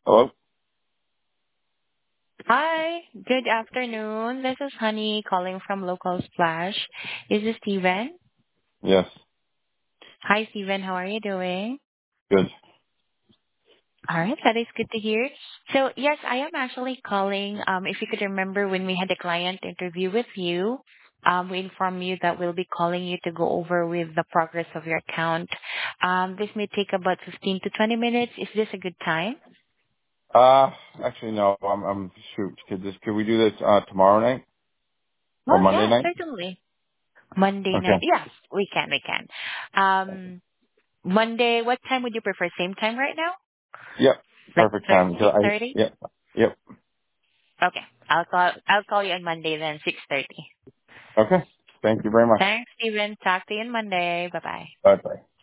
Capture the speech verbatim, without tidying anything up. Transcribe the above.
Hello? Hi, good afternoon. This is Honey calling from Local Splash. Is this Steven? Yes. Hi, Steven. How are you doing? Good. All right, that is good to hear. So, yes, I am actually calling. Um, if you could remember when we had a client interview with you, um, we informed you that we'll be calling you to go over with the progress of your account. Um, this may take about fifteen to twenty minutes. Is this a good time? Uh, actually, no. I'm, I'm, shoot. Could this, could we do this, uh, tomorrow night? Or Oh, Monday yeah, night? certainly. Monday night. Okay. Yes, we can, we can. Um, Monday, what time would you prefer? Same time right now? Yep. Like Perfect time. So six I, thirty? yep. Yep. Okay. I'll call I'll call you on Monday then, six thirty. Okay. Thank you very much. Thanks, Steven. Talk to you on Monday. Bye bye. Bye bye.